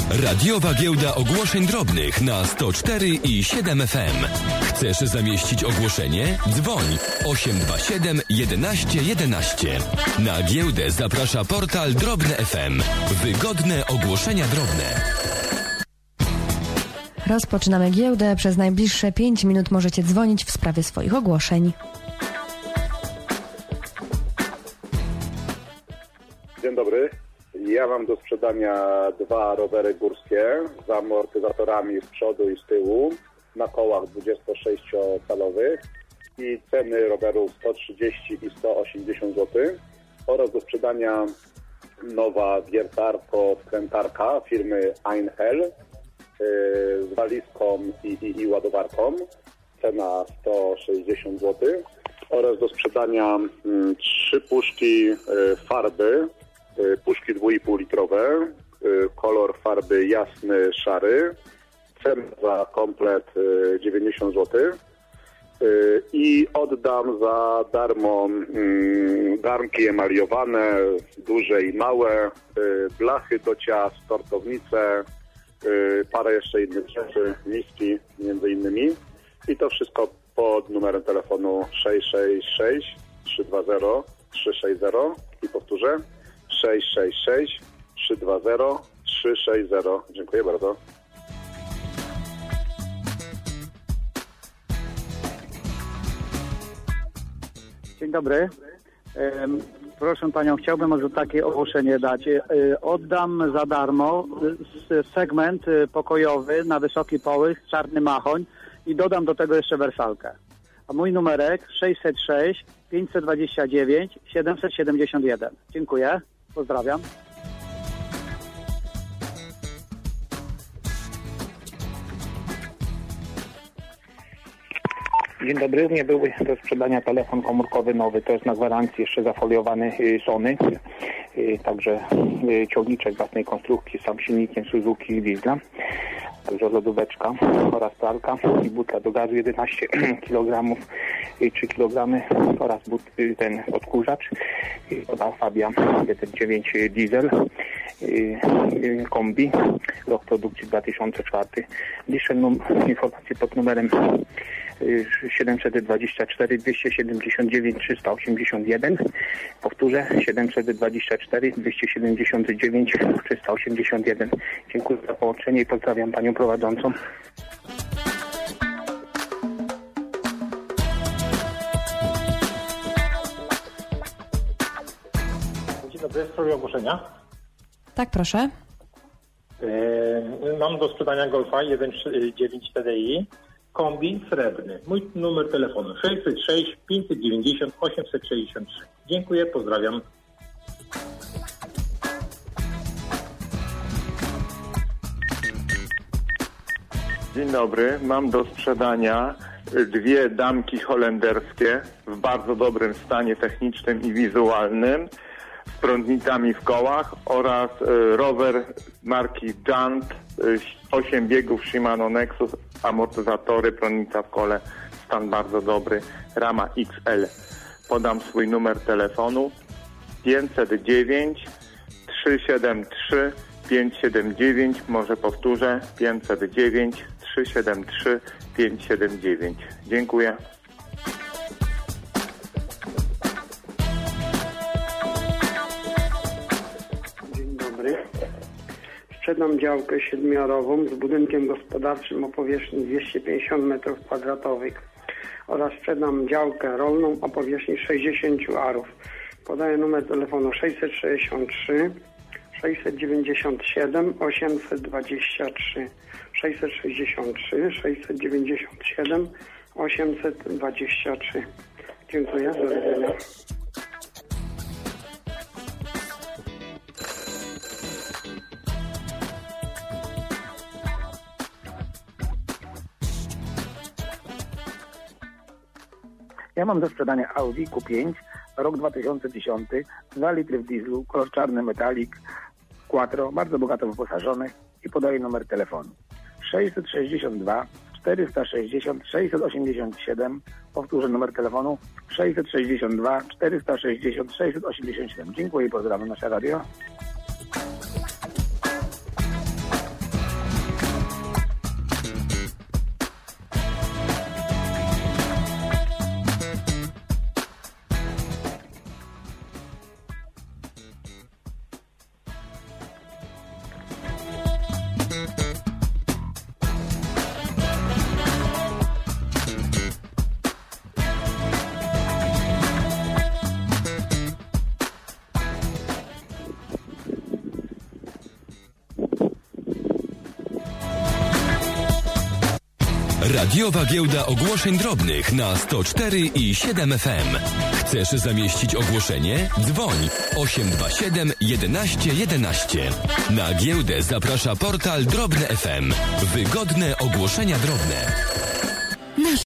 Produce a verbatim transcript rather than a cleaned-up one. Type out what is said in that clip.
Radiowa Giełda Ogłoszeń Drobnych na sto cztery i siedem F M. Chcesz zamieścić ogłoszenie? Dzwoń osiem dwa siedem jedenaście jedenaście. Na giełdę zaprasza portal Drobny F M. Wygodne ogłoszenia drobne. Rozpoczynamy giełdę. Przez najbliższe pięć minut możecie dzwonić w sprawie swoich ogłoszeń. Dzień dobry. Ja mam do sprzedania dwa rowery górskie z amortyzatorami z przodu i z tyłu na kołach dwudziestosześciocalowych i ceny rowerów sto trzydzieści i sto osiemdziesiąt złotych oraz do sprzedania nowa wiertarko-wkrętarka firmy Einhell yy, z walizką i, i, i ładowarką, cena sto sześćdziesiąt złotych oraz do sprzedania y, trzy puszki y, farby, y, puszki dwa i pół litrowe, y, kolor farby jasny, szary, cena za komplet y, dziewięćdziesiąt złotych y, i oddam za darmo y, garnki emaliowane, duże i małe, y, blachy do ciast, tortownice, y, parę jeszcze innych rzeczy, miski między innymi i to wszystko pod numerem telefonu sześć sześć sześć trzy dwa zero trzy sześć zero i powtórzę sześć sześć sześć trzy dwa zero trzy sześć zero. Dziękuję bardzo. Dzień dobry. Proszę Panią, chciałbym może takie ogłoszenie dać. Oddam za darmo segment pokojowy na wysoki połych, czarny machoń i dodam do tego jeszcze wersalkę. A mój numerek sześćset sześć pięćset dwadzieścia dziewięć siedemset siedemdziesiąt jeden. Dziękuję. Pozdrawiam. Dzień dobry, u mnie był do sprzedania telefon komórkowy nowy, to jest na gwarancji jeszcze zafoliowany Sony, także ciągniczek własnej konstrukcji z sam silnikiem Suzuki i Diesla, także lodóweczka oraz pralka i butka do gazu jedenaście kilogramów, trzy kilogramy oraz but, ten odkurzacz od Alfabia jeden dziewięć diesel, kombi, rok produkcji dwa tysiące cztery. Bliższe num- informacje pod numerem siedemset dwadzieścia cztery dwieście siedemdziesiąt dziewięć trzysta osiemdziesiąt jeden. Powtórzę, siedemset dwadzieścia cztery dwieście siedemdziesiąt dziewięć trzysta osiemdziesiąt jeden. Dziękuję za połączenie i pozdrawiam Panią prowadzącą. Dzień dobry, w sprawie ogłoszenia. Tak, proszę. Yy, mam do sprzedania Golfa jeden dziewięć T D I, kombi srebrny. Mój numer telefonu sześćset sześć pięćset dziewięćdziesiąt osiemset sześćdziesiąt trzy. Dziękuję, pozdrawiam. Dzień dobry, mam do sprzedania dwie damki holenderskie w bardzo dobrym stanie technicznym i wizualnym z prądnicami w kołach oraz rower marki Jant, osiem biegów Shimano Nexus, amortyzatory, prądnica w kole, stan bardzo dobry, rama X L. Podam swój numer telefonu pięćset dziewięć trzysta siedemdziesiąt trzy pięćset siedemdziesiąt dziewięć, może powtórzę, pięćset dziewięć trzysta siedemdziesiąt trzy pięćset siedemdziesiąt dziewięć. Dziękuję. Dzień dobry. Sprzedam działkę siedmiorową z budynkiem gospodarczym o powierzchni dwieście pięćdziesiąt metrów kwadratowych oraz sprzedam działkę rolną o powierzchni sześćdziesiąt arów. Podaję numer telefonu sześćset sześćdziesiąt trzy sześćset dziewięćdziesiąt siedem osiemset dwadzieścia trzy. sześćset sześćdziesiąt trzy sześćset dziewięćdziesiąt siedem osiemset dwadzieścia trzy. Dziękuję. Do widzenia. Ja mam do sprzedania Audi Q pięć, rok dwa tysiące dziesiąty, dwa litry w dieslu, kolor czarny metalik, quattro, bardzo bogato wyposażony i podaję numer telefonu sześćset sześćdziesiąt dwa czterysta sześćdziesiąt sześćset osiemdziesiąt siedem. Powtórzę numer telefonu sześćset sześćdziesiąt dwa czterysta sześćdziesiąt sześćset osiemdziesiąt siedem. Dziękuję i pozdrawiam nasze radio. Radiowa Giełda Ogłoszeń Drobnych na sto cztery i siedem F M. Chcesz zamieścić ogłoszenie? Dzwoń osiem dwa siedem jedenaście jedenaście. Na giełdę zaprasza portal Drobne F M. Wygodne ogłoszenia drobne.